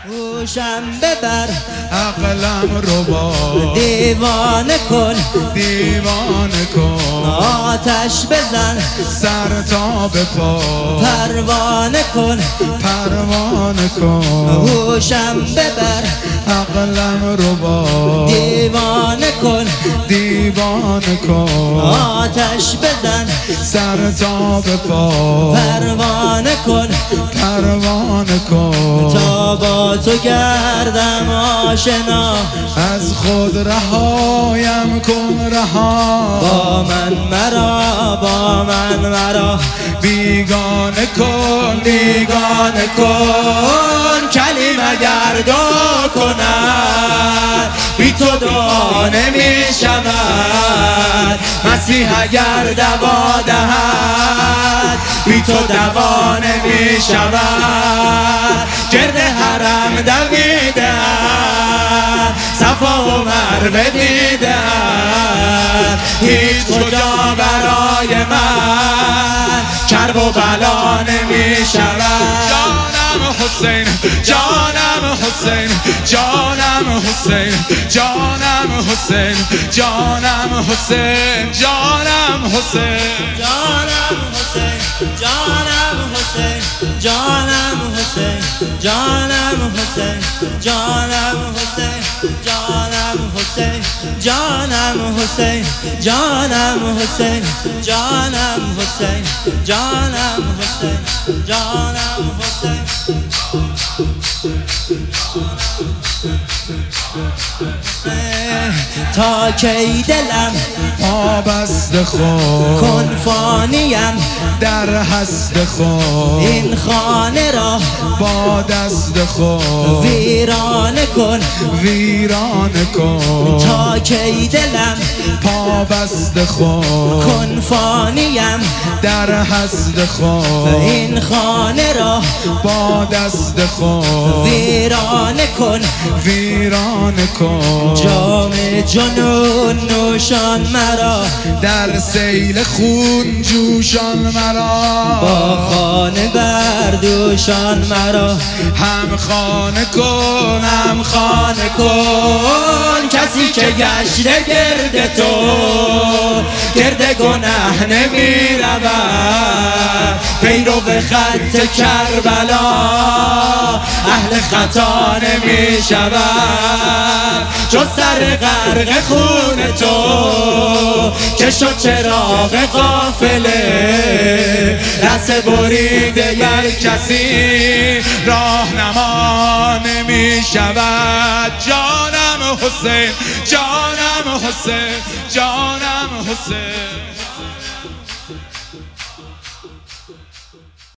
گوشم ببر عقلم رو با دیوانه کن دیوانه کن، آتش بزن سر تا به پا پروانه کن پروانه کن، گوشم ببر عقلم رو با دیوانه کن دیوانه کن، آتش بزن سر تا به پا پروانه کن پروانه کن، تا با تو گردم آشنا از خود رهایم کن رها، با من مرا بیگانه کن بیگانه کن، کلمه گردا کند بی تو دعا نمی شود، مسیح اگر دوا دهد بی تو دوا نمی شود، گرد حرم دویده صفا و مروه دیده هیچ کجا برای من کرب و بلا نمی شود. جانم حسین جانم حسین جانم حسین جانم حسین جانم حسین جانم حسین جانم حسین جانم حسین جانم حسین جانم حسین جانم حسین جانم حسین جانم حسین جانم حسین جانم حسین جانم حسین جانم حسین تا کی دلم پابست خود کن فانیم در هست خود، این خانه را با دست خود ویرانه کن ویرانه کن، تا کی دلم پابست خود کن فانیم در هست خود، این خانه را با دست خود ویرانه کن ویرانه کن، جام جنون نوشان مرا در سیل خون جوشان مرا، با خانه بردوشان مرا هم خانه کن هم خانه کن کسی که گشته گرد تو گرد گناه نمی رود، پیرو به خط کربلا اهل خطا نمی شود، جز سر غرق خون تو که شد چراغ قافله، رس بریده گر کسی راهنما نمی شود. جانم حسین جانم حسین جانم حسین